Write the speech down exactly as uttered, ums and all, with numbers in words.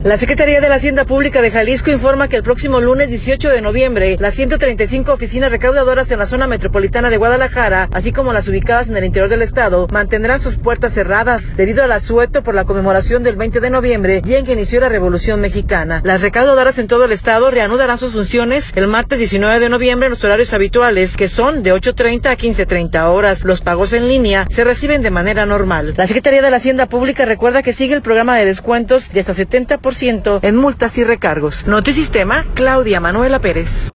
La Secretaría de la Hacienda Pública de Jalisco informa que el próximo lunes dieciocho de noviembre, las ciento treinta y cinco oficinas recaudadoras en la zona metropolitana de Guadalajara, así como las ubicadas en el interior del estado, mantendrán sus puertas cerradas debido al asueto por la conmemoración del veinte de noviembre, día en que inició la Revolución Mexicana. Las recaudadoras en todo el estado reanudarán sus funciones el martes diecinueve de noviembre en los horarios habituales, que son de ocho treinta a quince treinta horas. Los pagos en línea se reciben de manera normal. La Secretaría de la Hacienda Pública recuerda que sigue el programa de descuentos de hasta setenta por ciento en multas y recargos. Notisistema, Claudia Manuela Pérez.